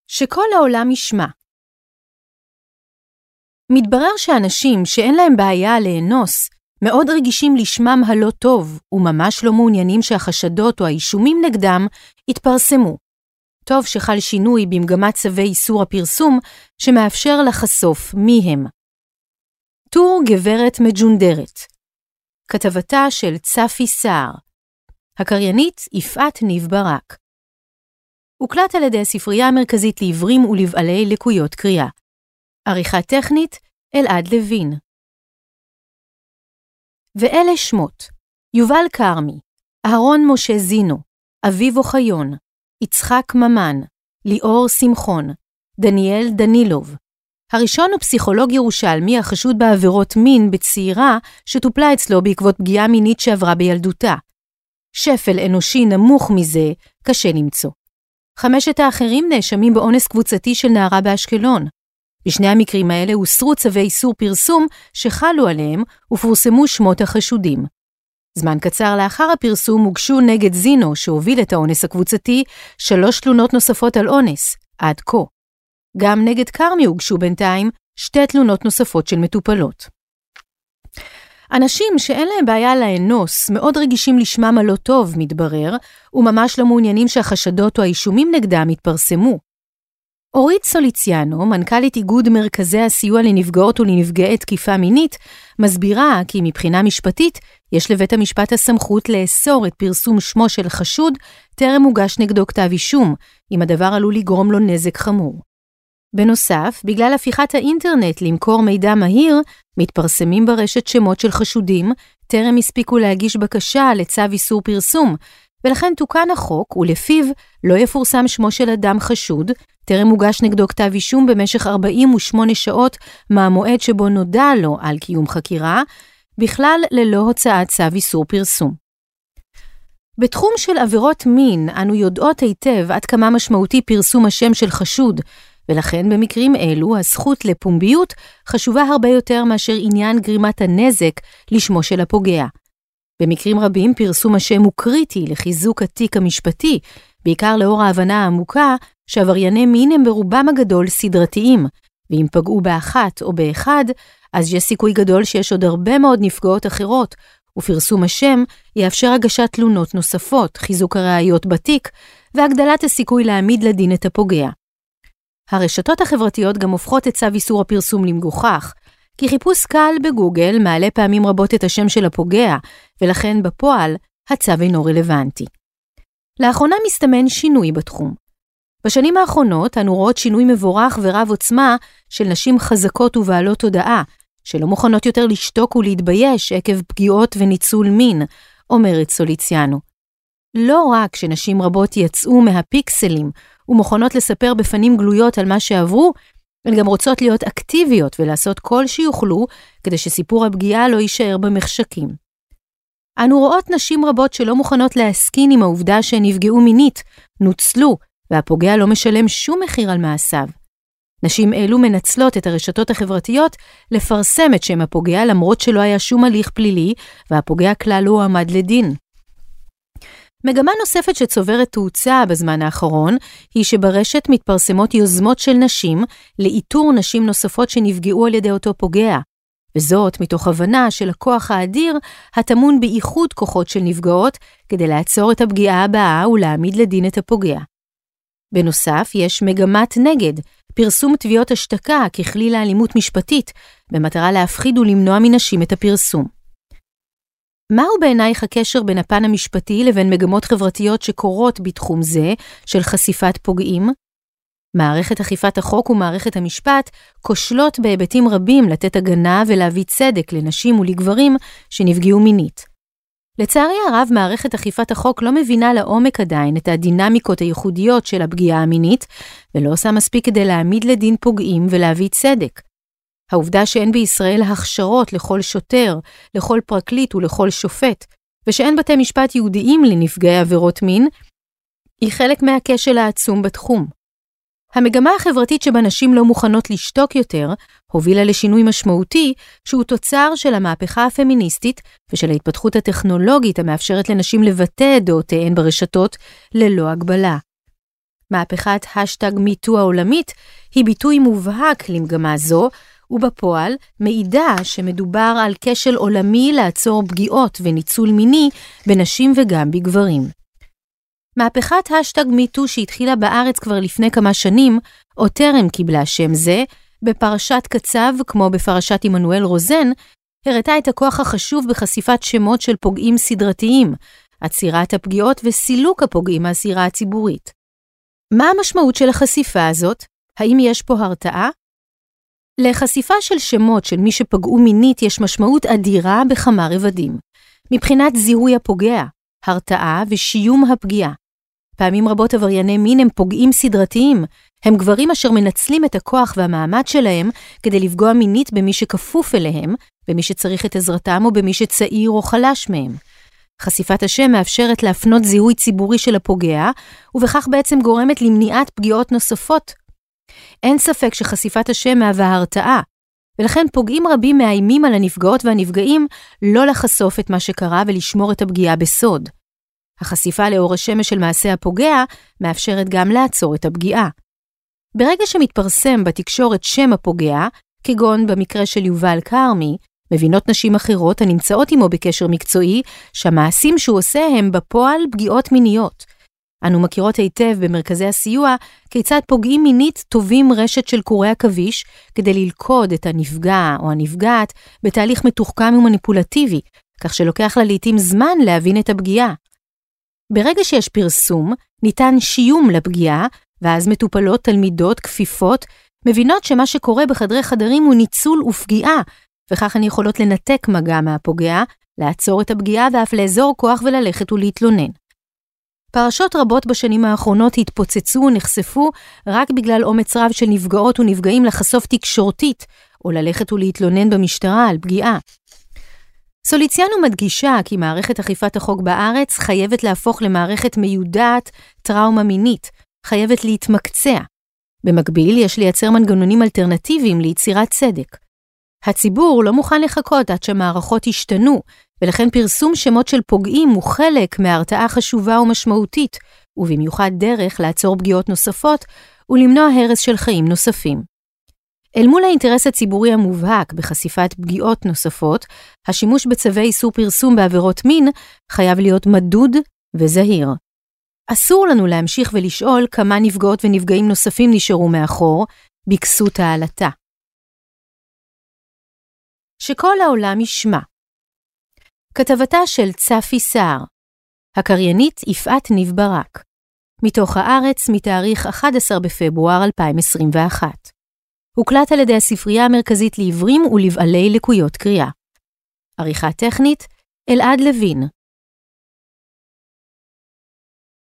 שכל העולם ישמע. מתברר שאנשים שאין להם בעיה לאנוס, מאוד רגישים לשמם הלא טוב, וממש לא מעוניינים שהחשדות או האישומים נגדם יתפרסמו. טוב שחל שינוי במגמת צווי איסור הפרסום, שמאפשר לחשוף מי הם. טור גברת מג'ונדרת. כתבתה של צפי סער. הקריינית יפעת ניב ברק. הוקלט על ידי הספרייה המרכזית לעיוורים ולבעלי לקויות קריאה. עריכה טכנית אלעד לוין. ואלה שמות: יובל קרמי, אהרון משה זינו, אביב אוחיון, יצחק ממן, ליאור שמחון, דניאל דנילוב. הראשון הוא פסיכולוג ירושלמי החשוד בעבירות מין בצעירה שטופלה אצלו בעקבות פגיעה מינית שעברה בילדותה. שפל אנושי נמוך מזה קשה למצוא. 5 האחרים נאשמים באונס קבוצתי של נערה באשקלון. בשני המקרים האלה הוסרו צווי איסור פרסום שחלו עליהם ופורסמו שמות החשודים. זמן קצר לאחר הפרסום הוגשו נגד זינו שהוביל את האונס הקבוצתי 3 תלונות נוספות על אונס, עד כה. גם נגד קרמי הוגשו בינתיים 2 תלונות נוספות של מטופלות. אנשים שאין להם בעיה לאנוס מאוד רגישים לשמם הלא טוב, מתברר, וממש לא מעוניינים שהחשדות או האישומים נגדם יתפרסמו. אורית סוליציאנו, מנכ"לית איגוד מרכזי הסיוע לנפגעות ולנפגעי תקיפה מינית, מסבירה כי מבחינה משפטית יש לבית המשפט הסמכות לאסור את פרסום שמו של חשוד טרם הוגש נגדו כתב אישום, אם הדבר עלול לגרום לו נזק חמור. בנוסף, בגלל הפיכת האינטרנט למכור מידע מהיר, מתפרסמים ברשת שמות של חשודים, טרם הספיקו להגיש בקשה לצו איסור פרסום, ולכן תוקן החוק, ולפיו לא יפורסם שמו של אדם חשוד, טרם הוגש נגדו כתב אישום במשך 48 שעות מהמועד שבו נודע לו על קיום חקירה, בכלל ללא הוצאת צו איסור פרסום. בתחום של עבירות מין, אנו יודעות היטב עד כמה משמעותי פרסום השם של חשוד, ולכן במקרים אלו הזכות לפומביות חשובה הרבה יותר מאשר עניין גרימת הנזק לשמו של הפוגע. במקרים רבים פרסום השם הוא קריטי לחיזוק התיק המשפטי, בעיקר לאור ההבנה העמוקה שעברייני מין הם ברובם הגדול סדרתיים, ואם פגעו באחת או באחד, אז יש סיכוי גדול שיש עוד הרבה מאוד נפגעות אחרות, ופרסום השם יאפשר הגשת תלונות נוספות, חיזוק הראיות בתיק, והגדלת הסיכוי להעמיד לדין את הפוגע. הרשתות החברתיות גם הופכות את צו איסור הפרסום למגוחך, כי חיפוש קל בגוגל מעלה פעמים רבות את השם של הפוגע, ולכן בפועל הצו אינו רלוונטי. לאחרונה מסתמן שינוי בתחום. בשנים האחרונות אנו רואות שינוי מבורך ורב עוצמה של נשים חזקות ובעלות תודעה, שלא מוכנות יותר לשתוק ולהתבייש עקב פגיעות וניצול מין, אומרת סוליציאנו. לא רק שנשים רבות יצאו מהפיקסלים ומוכנות לספר בפנים גלויות על מה שעברו, הן גם רוצות להיות אקטיביות ולעשות כל שיוכלו כדי שסיפור הפגיעה לא יישאר במחשכים. אנו רואות נשים רבות שלא מוכנות להסכין עם העובדה שהן נפגעו מינית, נוצלו, והפוגע לא משלם שום מחיר על מעשיו. נשים אלו מנצלות את הרשתות החברתיות לפרסם את שם הפוגע למרות שלא היה שום הליך פלילי, והפוגע כלל לא עמד לדין. מגמה נוספת שצוברת תאוצה בזמן האחרון, היא שברשת מתפרסמות יוזמות של נשים לאיתור נשים נוספות שנפגעו על ידי אותו פוגע, וזאת מתוך הבנה של הכוח האדיר הטמון באיחוד כוחות של נפגעות, כדי לעצור את הפגיעה הבאה ולהעמיד לדין את הפוגע. בנוסף, יש מגמת נגד, פרסום תביעות השתקה ככלי לאלימות משפטית, במטרה להפחיד ולמנוע מנשים את הפרסום. מהו בעינייך הקשר בין הפן המשפטי לבין מגמות חברתיות שקורות בתחום זה של חשיפת פוגעים? מערכת אכיפת החוק ומערכת המשפט כושלות בהיבטים רבים לתת הגנה ולהביא צדק לנשים ולגברים שנפגעו מינית. לצערי הרב, מערכת אכיפת החוק לא מבינה לעומק עדיין את הדינמיקות הייחודיות של הפגיעה המינית, ולא עושה מספיק כדי להעמיד לדין פוגעים ולהביא צדק. העובדה שאין בישראל הכשרות לכל שוטר, לכל פרקליט ולכל שופט, ושאין בתי משפט יהודיים לנפגעי עבירות מין, היא חלק מהכשל העצום בתחום. המגמה החברתית שבה נשים לא מוכנות לשתוק יותר, הובילה לשינוי משמעותי שהוא תוצר של המהפכה הפמיניסטית ושל ההתפתחות הטכנולוגית המאפשרת לנשים לבטא את דעותיהן ברשתות ללא הגבלה. מהפכת #MeToo העולמית היא ביטוי מובהק למגמה זו, ובפועל מעידה שמדובר על כשל עולמי לעצור פגיעות וניצול מיני בנשים וגם בגברים. מהפכת #MeToo שהתחילה בארץ כבר לפני כמה שנים, או טרם קיבלה שם זה, בפרשת קצב כמו בפרשת עמנואל רוזן, הראתה את הכוח החשוב בחשיפת שמות של פוגעים סדרתיים, עצירת הפגיעות וסילוק הפוגעים מהזירה הציבורית. מה המשמעות של החשיפה הזאת? האם יש פה הרתעה? לחשיפה של שמות של מי שפגעו מינית יש משמעות אדירה בכמה רבדים. מבחינת זיהוי הפוגע, הרתעה ושיום הפגיעה. פעמים רבות עברייני מין הם פוגעים סדרתיים, הם גברים אשר מנצלים את הכוח והמעמד שלהם כדי לפגוע מינית במי שכפוף אליהם, במי שצריך את עזרתם או במי שצעיר או חלש מהם. חשיפת השם מאפשרת להפנות זיהוי ציבורי של הפוגע, ובכך בעצם גורמת למניעת פגיעות נוספות. אין ספק שחשיפת השם מהווה הרתעה, ולכן פוגעים רבים מאיימים על הנפגעות והנפגעים לא לחשוף את מה שקרה ולשמור את הפגיעה בסוד. החשיפה לאור השמש של מעשה הפוגע מאפשרת גם לעצור את הפגיעה. ברגע שמתפרסם בתקשורת שם הפוגע, כגון במקרה של יובל כרמי, מבינות נשים אחרות הנמצאות עמו בקשר מקצועי שהמעשים שהוא עושה הם בפועל פגיעות מיניות. אנו מכירות היטב במרכזי הסיוע כיצד פוגעים מינית טובים רשת של קורי עכביש כדי ללכוד את הנפגע או הנפגעת בתהליך מתוחכם ומניפולטיבי, כך שלוקח לה לעתים זמן להבין את הפגיעה. ברגע שיש פרסום, ניתן שיום לפגיעה, ואז מטופלות תלמידות כפיפות מבינות שמה שקורה בחדרי חדרים הוא ניצול ופגיעה, וכך הן יכולות לנתק מגע מהפוגע, לעצור את הפגיעה ואף לאזור כוח וללכת ולהתלונן. פרשות רבות בשנים האחרונות התפוצצו ונחשפו רק בגלל אומץ רב של נפגעות ונפגעים לחשוף תקשורתית, או ללכת ולהתלונן במשטרה על פגיעה. סוליציאנו מדגישה כי מערכת אכיפת החוק בארץ חייבת להפוך למערכת מיודעת טראומה מינית, חייבת להתמקצע. במקביל יש לייצר מנגנונים אלטרנטיביים ליצירת צדק. הציבור לא מוכן לחכות עד שמערכות ישתנו, ולכן פרסום שמות של פוגעים הוא חלק מהרתעה חשובה ומשמעותית, ובמיוחד דרך לעצור פגיעות נוספות ולמנוע הרס של חיים נוספים. אל מול האינטרס הציבורי המובהק בחשיפת פגיעות נוספות, השימוש בצווי איסור פרסום בעבירות מין חייב להיות מדוד וזהיר. אסור לנו להמשיך ולשאול כמה נפגעות ונפגעים נוספים נשארו מאחור בכסות העלתה. שכל העולם ישמע. כתבתה של צפי סער, הקריינית יפעת ניב ברק, מתוך הארץ מתאריך 11 בפברואר 2021. הוקלט על ידי הספרייה המרכזית לעיוורים ולבעלי לקויות קריאה. עריכה טכנית, אלעד לוין.